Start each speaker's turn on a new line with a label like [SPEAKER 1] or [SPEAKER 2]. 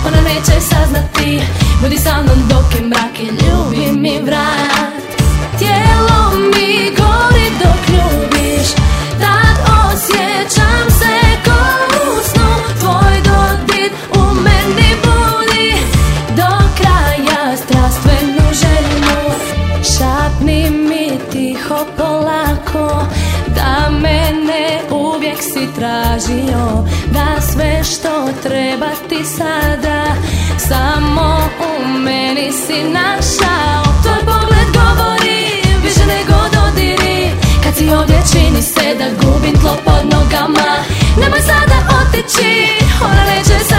[SPEAKER 1] ona neće saznati. Budi sa mnom dok je mrak i ljubi mi vrat. Tijelo mi gori dok ljubiš, tad osjećam se ko u snu. Tvoj dodir u meni budi do kraja strastvenu željnu. Šapni mi tiho polako da mene uvijek si tražio, da sve što treba ti sada samo u meni si našao. Tvoj pogled govori više nego dodiri, kad si ovdje čini se da gubim tlo pod nogama. Nemoj sada otići, ona neće